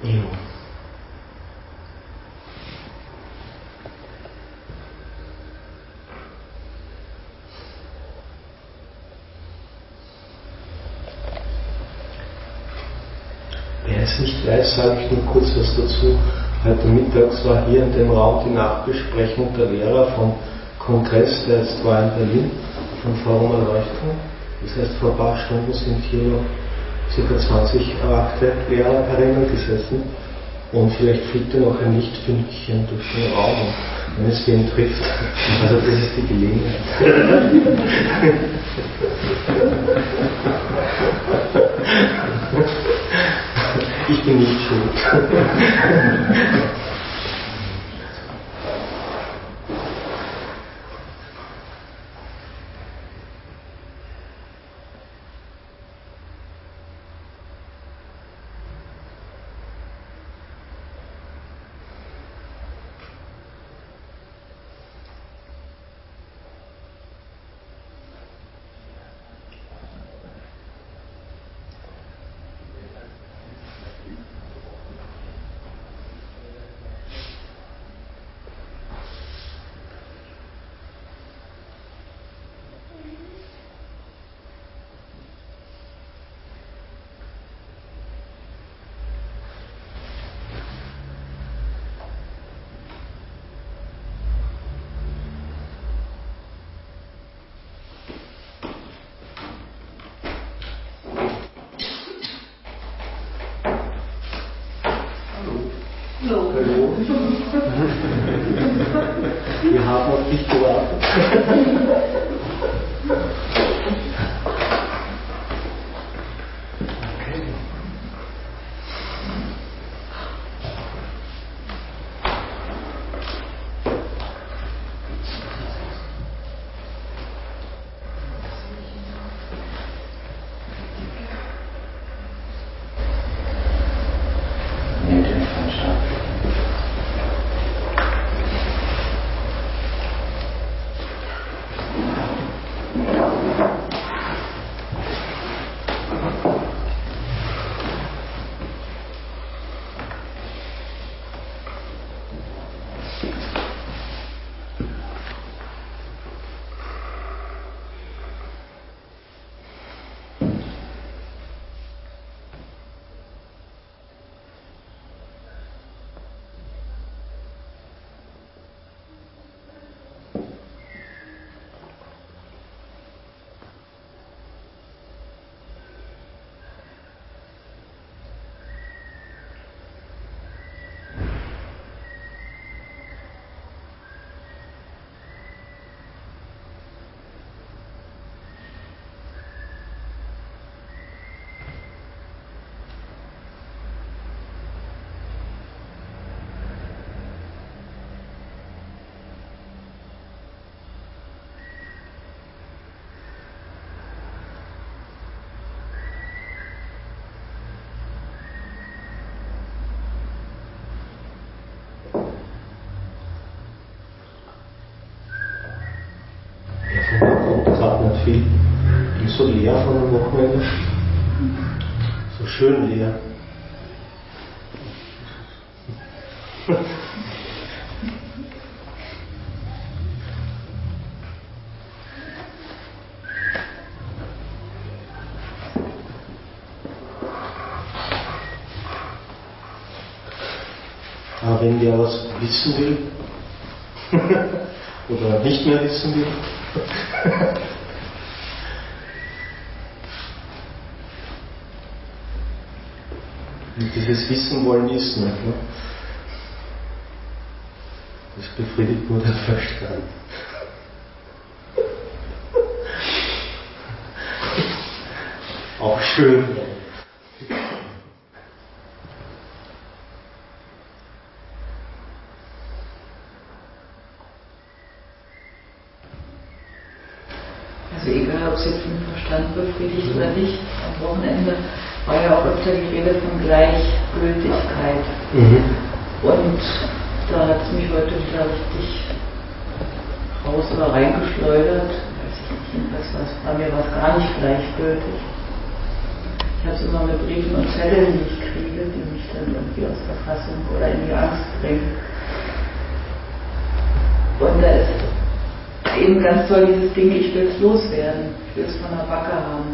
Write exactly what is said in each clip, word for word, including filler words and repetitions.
Jo. Wer es nicht weiß, sage ich nur kurz was dazu. Heute mittags war hier in dem Raum die Nachbesprechung der Lehrer vom Kongress, der jetzt war in Berlin, von Forum Erleuchtung. Das heißt, vor ein paar Stunden sind hier noch ca. zwanzig erwachte Lehrerinnen gesessen und vielleicht fliegt ja noch ein Lichtfünkchen durch den Raum, wenn es wen trifft. Also das ist die Gelegenheit. Ich bin nicht schuld. Hallo. Wir haben auf dich gewartet. Okay. Nehmt den Verstand. Gerade nicht viel. Bin so leer von dem Wochenende. So schön leer. Aber wenn wer was wissen will oder nicht mehr wissen will, und dieses Wissen wollen ist nicht, ne? Das befriedigt nur den Verstand. Auch schön. Also egal, ob es jetzt den Verstand befriedigt oder nicht, am Wochenende war ja auch öfter die Rede von Gleichgültigkeit. Mhm. Und da hat es mich heute wieder richtig raus oder reingeschleudert. Weiß ich nicht, jedenfalls was, bei mir war es gar nicht gleichgültig. Ich habe es immer mit Briefen und Zetteln, die ich kriege, die mich dann irgendwie irgendwie aus der Fassung oder in die Angst bringt. Und da ist eben ganz toll dieses Ding, ich will es loswerden, ich will es von der Backe haben.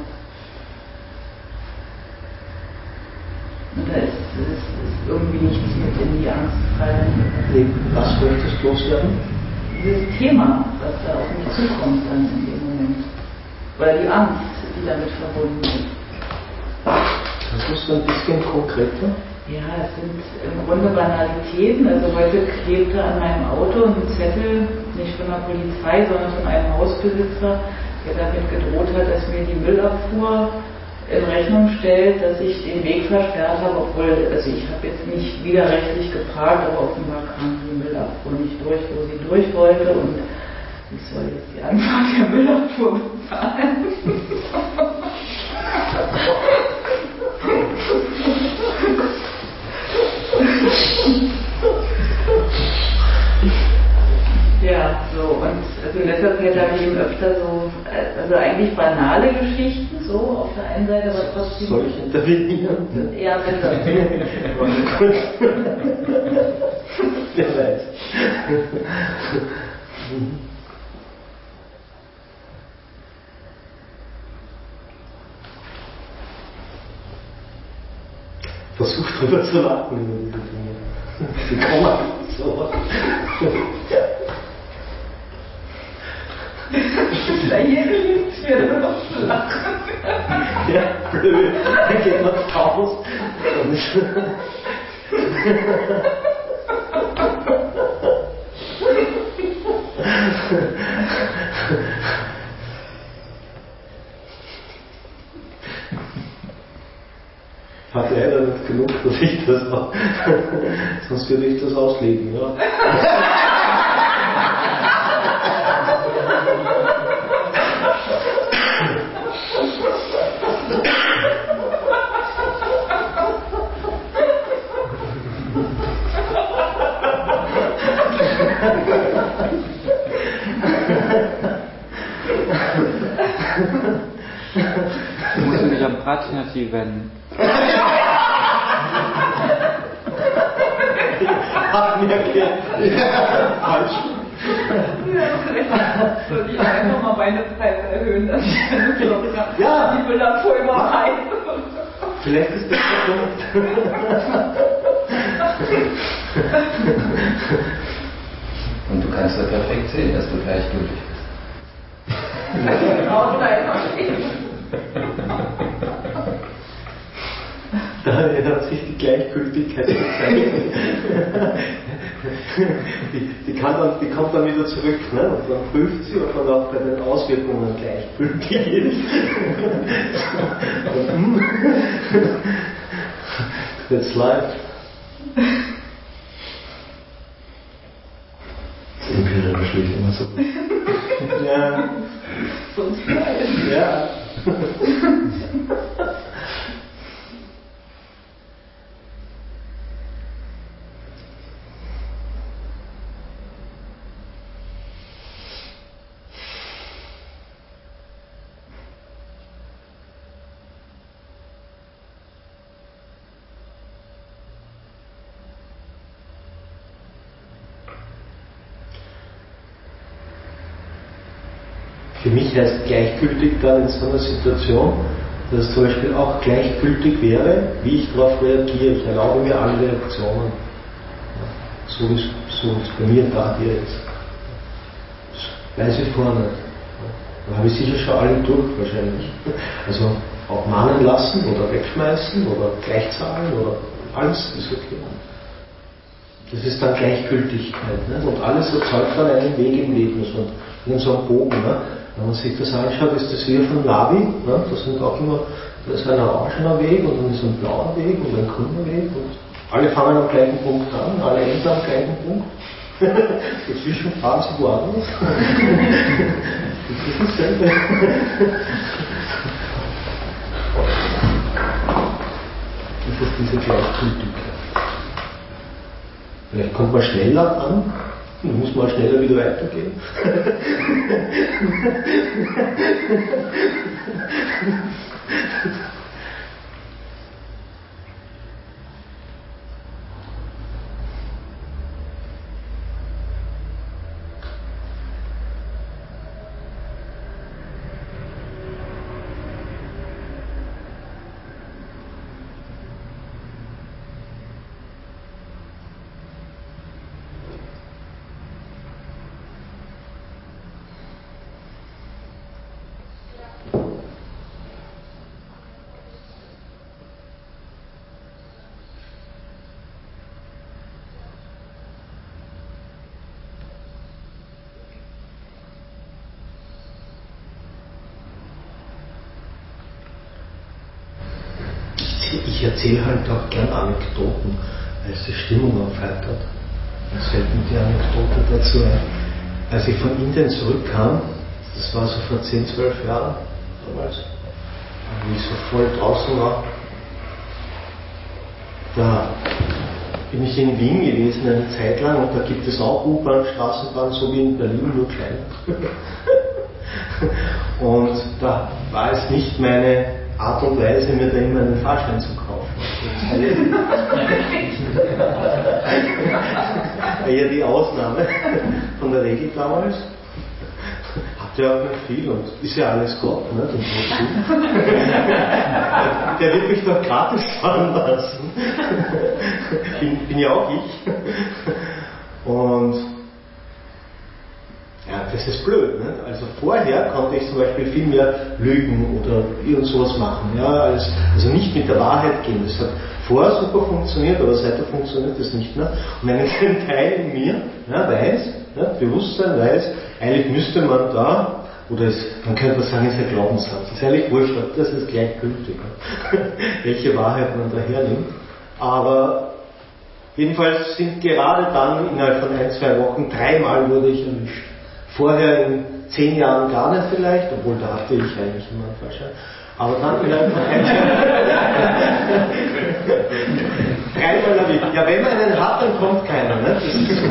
Und da ist, ist, ist irgendwie nichts mit in die Angst fallen. Nee, was möchtest du loswerden? Dieses Thema, was da auf mich zukommt dann in dem Moment. Oder die Angst, die damit verbunden ist. Kannst du es ein bisschen konkreter? Ja, es sind im Grunde Banalitäten. Also heute klebte an meinem Auto ein Zettel, nicht von der Polizei, sondern von einem Hausbesitzer, der damit gedroht hat, dass mir die Müllabfuhr in Rechnung stellt, dass ich den Weg versperrt habe, obwohl, also ich habe jetzt nicht widerrechtlich geparkt, aber offenbar kam die Müllabfuhr nicht durch, wo sie durch wollte und ich soll jetzt die Anfahrt der Müllabfuhr bezahlen. Ja, so, und also in letzter Zeit habe ich eben öfter so, also eigentlich banale Geschichten, so auf der einen Seite, aber trotzdem. Soll ich intervenieren? Ja, bitte. Wer weiß. Versuch drüber zu lachen über diese Dinge. Sie kommen so. Da hier gelingt es mir nur noch zu lachen. Ja, blöd. Dann geht man raus. Hat leider nicht genug, dass ich das auch. Sonst würde ich das auslegen, ja. Du musst dich am Pratynativ wenden. Hat mir erklärt. Falsch. Sollte ich einfach mal meine Preise erhöhen, dass ich eine Firma Ja. die Müllabfuhr überreiche. Vielleicht ist das der Punkt. Und du kannst ja perfekt sehen, dass du gleichgültig bist. Genau, einfach Daher hat sich die Gleichgültigkeit gezeigt. Die, die, kann dann, die kommt dann wieder zurück, ne? Und dann prüft sie, ob man auch bei den Auswirkungen gleichgültig ist. Und, hm, that's life. Empirisch beschließt immer so. Ja. sonst bleibt. Ja. Für mich heißt gleichgültig dann in so einer Situation, dass es zum Beispiel auch gleichgültig wäre, wie ich darauf reagiere. Ich erlaube mir alle Reaktionen. So wie es so bei mir da hier ist. Das weiß ich vorher nicht. Da habe ich sicher schon alle durch wahrscheinlich. Also auch mahnen lassen oder wegschmeißen oder gleichzahlen oder alles ist okay. Das ist dann Gleichgültigkeit. Ne? Und alles erzeugt dann einen Weg im Leben. Also in so einem Bogen. Ne? Wenn man sich das anschaut, ist das wie von Navi. Ne? Das sind auch immer, da ist ein orangener Weg und dann ist ein blauer Weg und ein grüner Weg. Und alle fangen am gleichen Punkt an, alle enden am gleichen Punkt. Dazwischen fahren sie woanders. Das ist dasselbe. Das ist diese Gleichgültigkeit. Vielleicht kommt man schneller an, dann muss man schneller wieder weitergehen. ich erzähle halt auch gern Anekdoten, weil es die Stimmung aufheitert. Es fällt mir die Anekdote dazu ein. Als ich von Indien zurückkam, das war so vor zehn, zwölf Jahren damals, wie ich so voll draußen war, da bin ich in Wien gewesen eine Zeit lang und da gibt es auch U-Bahn, Straßenbahn, so wie in Berlin, nur klein. Und da war es nicht meine Art und Weise, mir da immer einen Fahrschein zu kaufen. War ja die Ausnahme von der Regel damals. Hat ja auch nicht viel und ist ja alles Gott, ne? Der wird mich doch gratis fahren lassen. Bin, bin ja auch ich. Und ja, das ist blöd. Ne? Also vorher konnte ich zum Beispiel viel mehr lügen oder irgend sowas machen. Ja, als, also nicht mit der Wahrheit gehen. Das hat vorher super funktioniert, aber seitdem funktioniert das nicht mehr. Und ein Teil in mir ja, weiß, ja, Bewusstsein weiß, eigentlich müsste man da, oder es, man könnte sagen, es ist ein Glaubenssatz. Das ist eigentlich wurscht, das ist gleichgültig, welche Wahrheit man da hernimmt. Aber jedenfalls sind gerade dann innerhalb von ein, zwei Wochen dreimal wurde ich erwischt. Vorher in zehn Jahren gar nicht vielleicht, obwohl da hatte ich eigentlich immer einen Fahrschein. Aber dann innerhalb von ein, dreimal erwischt. Ja, wenn man einen hat, dann kommt keiner. Ne? Das ist so.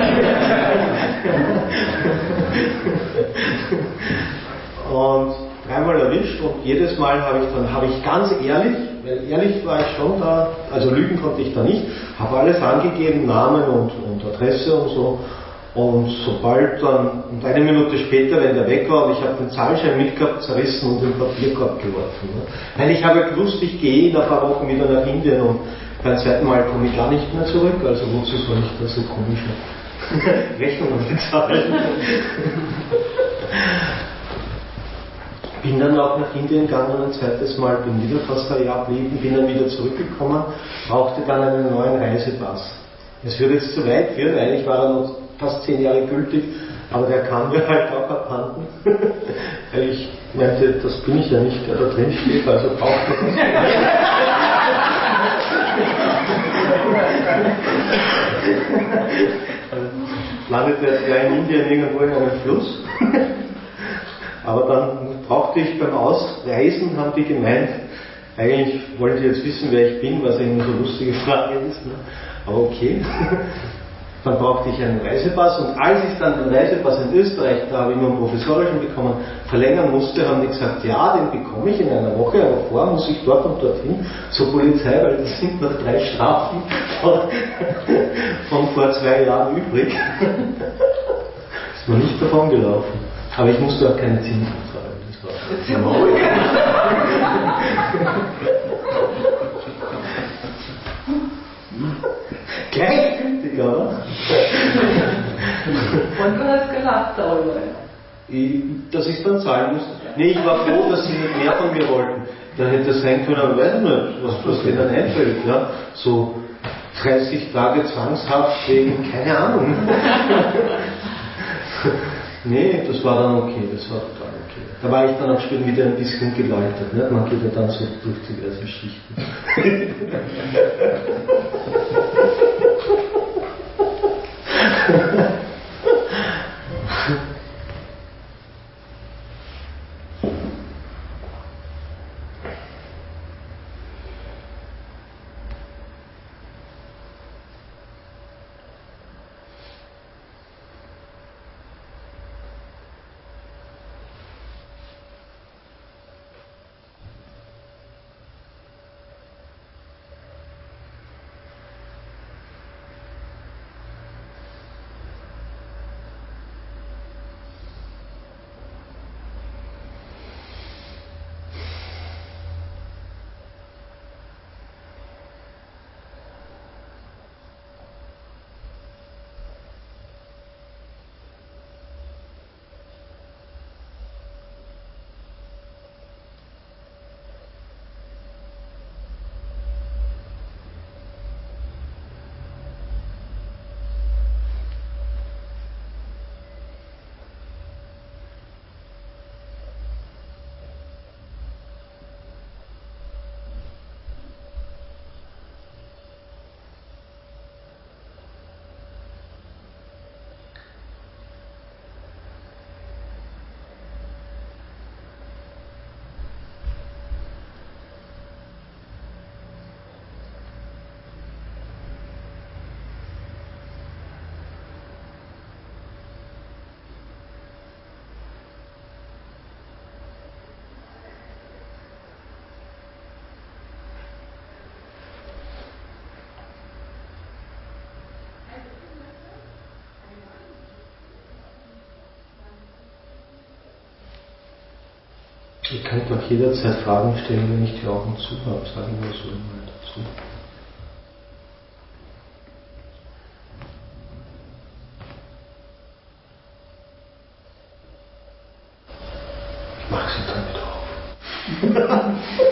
Und dreimal erwischt und jedes Mal habe ich dann, habe ich ganz ehrlich, weil ehrlich war ich schon da, also lügen konnte ich da nicht, habe alles angegeben, Namen und, und Adresse und so. Und sobald dann, und eine Minute später, wenn der weg war und ich habe den Zahlschein mitgehabt, zerrissen und in den Papierkorb geworfen. Ne? Weil ich habe gewusst, ich gehe in ein paar Wochen wieder nach Indien und beim zweiten Mal komme ich gar nicht mehr zurück, also wozu soll ich da so komische Rechnungen bezahlen? Bin dann auch nach Indien gegangen ein zweites Mal, bin wieder fast ein Jahr geblieben, bin dann wieder zurückgekommen, brauchte dann einen neuen Reisepass. Es würde jetzt zu weit führen, eigentlich war er noch fast zehn Jahre gültig, aber der kam mir halt auch abhanden. Weil ich meinte, das bin ich ja nicht, der da drin steht, also braucht man das. Landet er ja in Indien irgendwo in einem Fluss. Aber dann brauchte ich beim Ausreisen, haben die gemeint, eigentlich wollen sie jetzt wissen, wer ich bin, was eine so lustige Frage ist. Ne? Aber okay. Dann brauchte ich einen Reisepass und als ich dann den Reisepass in Österreich, da habe ich nur einen provisorischen bekommen, verlängern musste, haben die gesagt, ja, den bekomme ich in einer Woche, aber vorher muss ich dort und dorthin zur Polizei, weil das sind noch drei Strafen von, von vor zwei Jahren übrig. Ist mir nicht davon gelaufen. Aber ich musste auch keine Zinsen zahlen. Das war ja ruhig. Gleichgültig, oder? Und du hast gelacht darüber. Ich, dass ich dann zahlen musste. Nee, ich war froh, dass sie nicht mehr von mir wollten. Da hätte es sein können, aber weiß ich nicht, was, was denen dann einfällt. Ja? So dreißig Tage Zwangshaft wegen, keine Ahnung. Nee, das war dann okay, das war total okay. Da war ich dann auch schon wieder ein bisschen geläutert. Ne? Man geht ja dann so durch diverse Schichten. Ihr könnt auch jederzeit Fragen stellen, wenn ich die Augen zu habe, sagen wir so mal dazu. Ich mache sie dann wieder auf.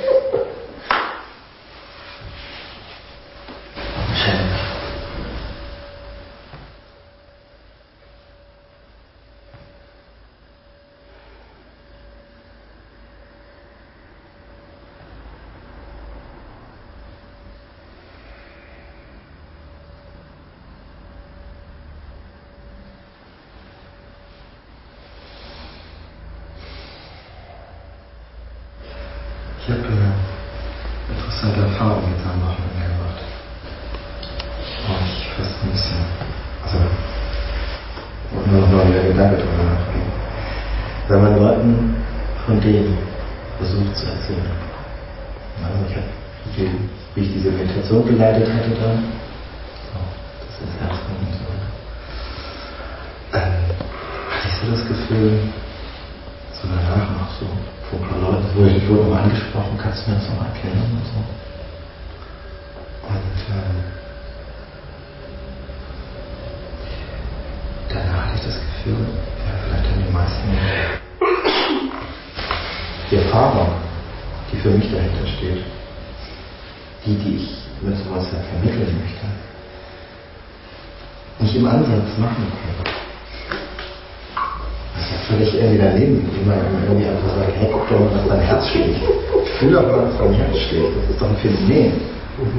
Ich habe eine interessante Erfahrung jetzt am Wochenende gemacht. Und ich fast ein bisschen, also, nur noch mal wieder Gedanke drüber nachgehen. Wenn man Leuten von denen versucht zu erzählen. Also ich habe, wie ich diese Meditation geleitet hatte dann, so, das ist Herzraum und so weiter, ähm, hatte ich so das Gefühl, so danach noch so, vor ein paar Leuten, wo ich, ich wurde mal angesprochen, kannst du mir das noch erklären und so. Und ähm, danach hatte ich das Gefühl, ja, vielleicht haben die meisten die Erfahrung, die für mich dahinter steht, die, die ich mit sowas ja vermitteln möchte, nicht im Ansatz machen können. Das ist ja völlig irgendwie daneben, wie man irgendwie einfach sagt, hey, guck doch mal, was dein Herz schlägt. Fühl doch mal, was dein Herz schlägt. Das ist doch ein Phänomen. Mhm.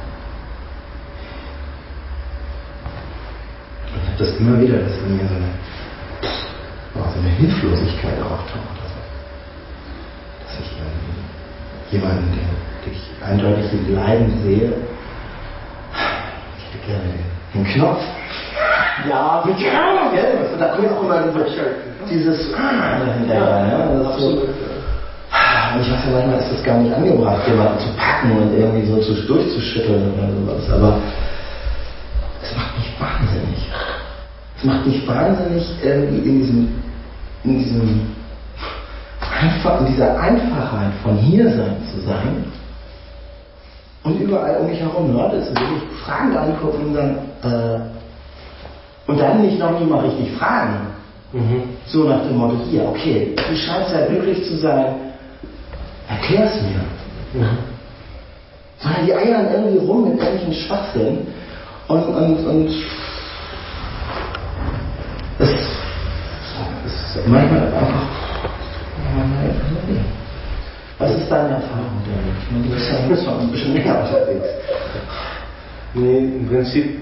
Und ich habe das immer wieder, dass in mir so eine, oh, so eine Hilflosigkeit auftaucht. Also, dass ich irgendwie jemanden, den, den ich eindeutig leiden sehe, ich hätte gerne den, den Knopf. Ja, mit ja, ja, da kommt auch immer dieses, dieses ah, hinterher, ne? Das so, und ich weiß ja, manchmal ist das gar nicht angebracht, jemanden zu packen und irgendwie so zu, durchzuschütteln oder sowas, aber es macht mich wahnsinnig. Es macht mich wahnsinnig, irgendwie in diesem, in diesem einfach, in dieser Einfachheit von hier sein zu sein und überall um mich herum Leute zu wirklich fragend angucken und dann, äh, und dann nicht noch nie mal richtig fragen. Mhm. So nach dem Motto, hier, okay, du scheinst ja glücklich zu sein, erklär's mir. Mhm. Sondern die eiern irgendwie rum mit irgendwelchen Schwachsinn und, und, und es ist manchmal einfach, was ist deine Erfahrung damit? Ich meine, du bist ja nicht schon ein bisschen länger unterwegs. Nee, im Prinzip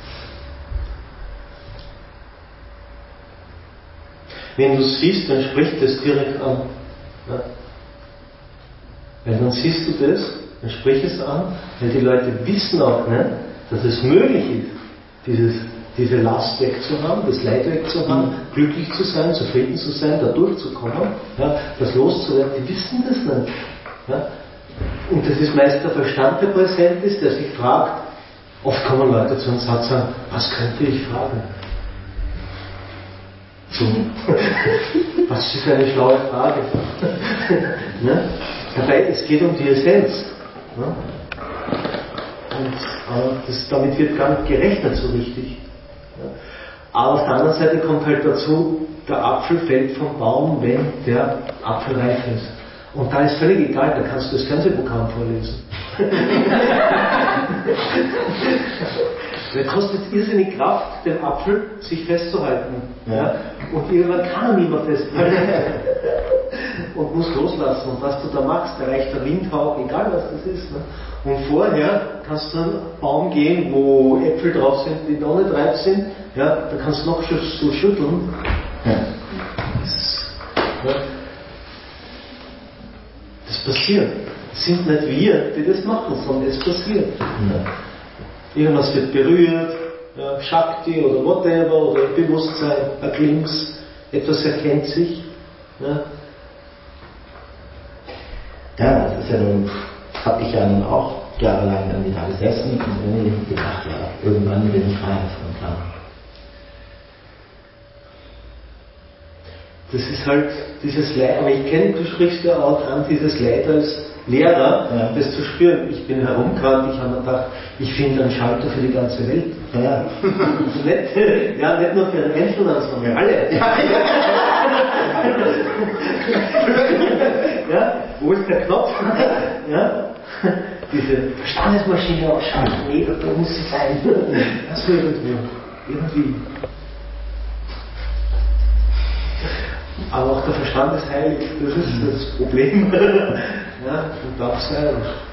wenn du es siehst, dann spricht das direkt an. Ja? Weil dann siehst du das, dann sprich es an, weil die Leute wissen auch nicht, dass es möglich ist, dieses, diese Last wegzuhaben, das Leid wegzuhaben, mhm. glücklich zu sein, zufrieden zu sein, da durchzukommen, ja, das loszuwerden, die wissen das nicht. Ja? Und das ist meist der Verstand, der präsent ist, der sich fragt, oft kommen Leute zu uns und sagen, was könnte ich fragen? So. Was ist eine schlaue Frage? Ne? Dabei, es geht um die Essenz. Ne? Und äh, das, damit wird gar nicht gerechnet so richtig. Ja? Aber auf der anderen Seite kommt halt dazu, der Apfel fällt vom Baum, wenn der Apfel reif ist. Und da ist völlig egal, da kannst du das Fernsehprogramm vorlesen. Der kostet irrsinnig Kraft, den Apfel sich festzuhalten. Ja? Und irgendwann kann er nicht mehr festhalten. Und muss loslassen. Und was du da machst, da reicht der Windhauch, egal was das ist. Ne? Und vorher kannst du an einen Baum gehen, wo Äpfel drauf sind, die noch nicht reif sind. Ja? Da kannst du noch so schütteln. Ja. Das, ja. das passiert. Es sind nicht wir, die das machen, sondern es passiert. Ja. Irgendwas wird berührt, ja, Shakti oder whatever, oder Bewusstsein, ein Glimpse, etwas erkennt sich. Ja, ja das ist ja nun, habe ich ja nun auch jahrelang irgendwie da gesessen und irgendwie gedacht, ja, irgendwann bin ich reif und klar. das ist halt dieses Leid, aber ich kenne, du sprichst ja auch an, dieses Leid als Lehrer, ja. Das zu spüren. Ich bin herumgerannt, ich habe mir gedacht, ich finde einen Schalter für die ganze Welt. Ja. nicht, ja, nicht nur für den Einzelnen, sondern für alle. Ja. Ja, wo ist der Knopf? Ja. Diese Verstandesmaschine ausschalten, nee, da muss sie sein. Das will irgendwo. Irgendwie. Aber auch der Verstand ist heilig, das ist das Problem. Ja, und darf sein.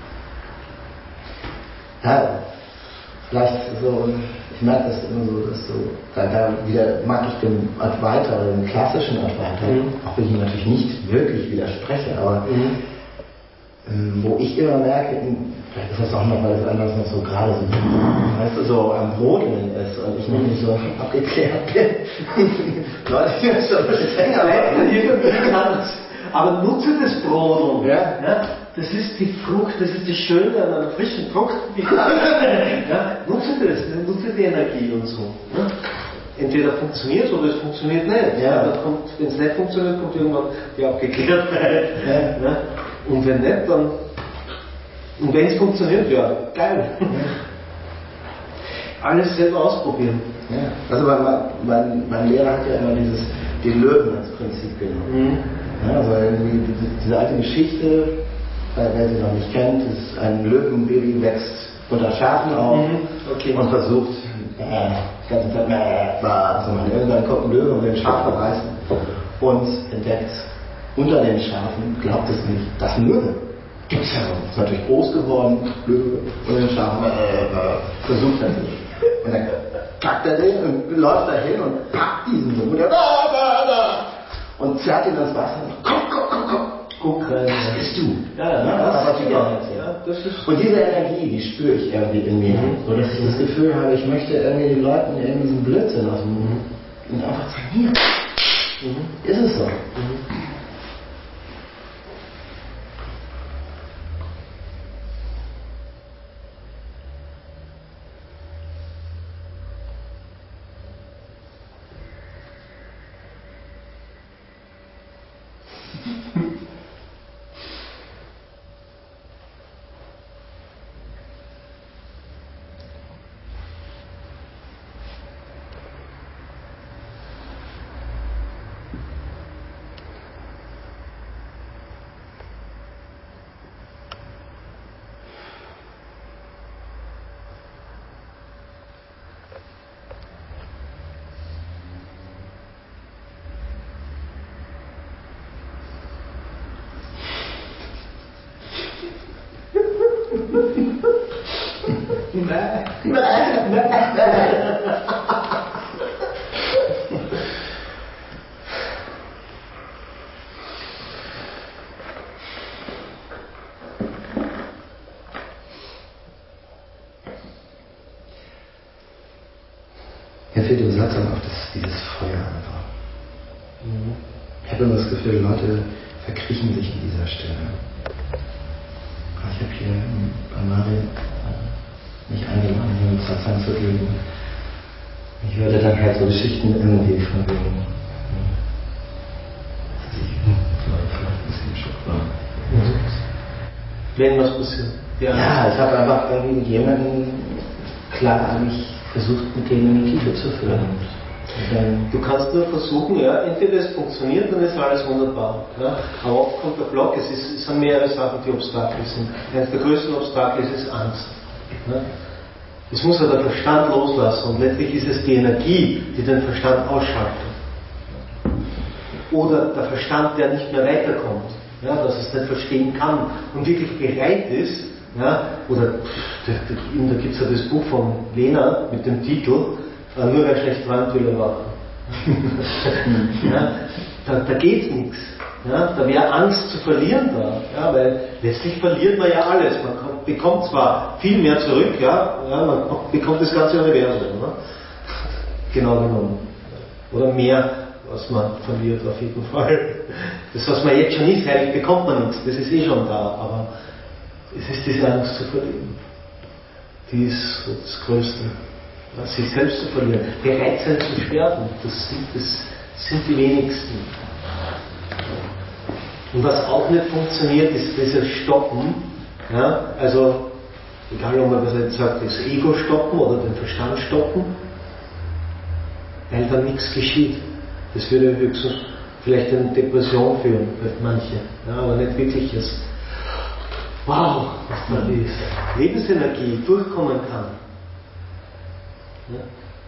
Ja, vielleicht so, ich merke das immer so, dass so, da, da wieder mag ich den Advaita oder den klassischen Advaita, mhm. auch wenn ich ihm natürlich nicht wirklich widerspreche, aber mhm. ähm, wo ich immer merke, vielleicht ist das auch noch, weil das anders noch so gerade so, weißt du, so am Brodeln ist und ich noch nicht so abgeklärt bin. Leute, die das schon länger haben. Aber nutze das Brodeln. Ja. Ja, das ist die Frucht, das ist das Schöne an einer frischen Frucht. Ja, nutze das, nutze die Energie und so. Ja. Entweder funktioniert es oder es funktioniert nicht. Ja. Wenn es nicht funktioniert, kommt irgendwann die Abgeklärtheit. Ja. Ja. Und wenn nicht, dann. Und wenn es funktioniert, ja, geil. Ja. Alles selber ausprobieren. Ja. Also mein, mein, mein Lehrer hat ja immer dieses, den Löwen als Prinzip genommen. Mhm. Ja, also irgendwie diese, diese alte Geschichte, wer sie noch nicht kennt, ist ein Löwenbaby wächst unter Schafen auf mhm. okay. und versucht, äh, die ganze Zeit, äh, zu machen. Irgendwann kommt ein Löwe und will ein Schaf verreißen und entdeckt unter den Schafen, glaubt es nicht, das Löwe. Gibt's ja noch. Ist natürlich groß geworden, Löwe, unter den Schafen, äh, äh, versucht er nicht. Und dann packt er den und läuft dahin und packt diesen Löwen und der da, da, da. Und zerrt ihn ins Wasser und komm, komm, komm, komm, guck rein. Das bist du. Ja, ja, das, das, ist ja, ja, das ist und diese Energie, die spüre ich irgendwie in mir. Mhm. So dass ich das Gefühl habe, ich möchte irgendwie den Leuten irgendwie diesen Blödsinn aus dem mhm. und einfach sagen, hier, mhm. ist es so. Mhm. Mir fehlt im Satz einfach das, dieses Feuer einfach. Mhm. Ich habe immer das Gefühl, Leute verkriechen sich in dieser Stelle. Ich habe hier bei Mari mich eingeladen, hier mit Satsang zu geben. Ich hörte dann halt so Geschichten irgendwie von wegen, dass ich vielleicht ein bisschen Schock war. Wenn was passiert. Ja, ja, ich habe einfach irgendwie mit jemandem klar mich versucht, mit denen in die Tiefe zu führen. Du kannst nur versuchen, ja, entweder es funktioniert, dann ist alles wunderbar. Ja. Aber oft kommt der Block, es, ist, es sind mehrere Sachen, die Obstakel sind. Eines der größten Obstakel ist, ist Angst. Ja. Das muss ja der Verstand loslassen und letztlich ist es die Energie, die den Verstand ausschaltet. Oder der Verstand, der nicht mehr weiterkommt, ja, dass es nicht verstehen kann und wirklich bereit ist, ja, oder da gibt es ja das Buch von Lena mit dem Titel Nur wer schlecht träumt, will erwachen. Ja, da da geht es nichts. Ja, da wäre Angst zu verlieren da, ja, weil letztlich verliert man ja alles. Man bekommt zwar viel mehr zurück, ja, ja, man bekommt das ganze Universum, ne? Genau genommen. Oder mehr, was man verliert auf jeden Fall. Das, was man jetzt schon ist, heilig bekommt man nichts, das ist eh schon da, aber es ist diese Angst zu verlieren. Die ist das Größte. Ja, sich selbst zu verlieren. Bereit sein zu sterben, das sind, das sind die wenigsten. Und was auch nicht funktioniert, ist dieses Stoppen. Ja? Also, egal ob man was jetzt sagt, das Ego stoppen oder den Verstand stoppen, weil dann nichts geschieht. Das würde höchstens vielleicht eine Depression führen bei manchen, ja, aber nicht wirkliches Wow, was da ist. Lebensenergie durchkommen kann. Ja?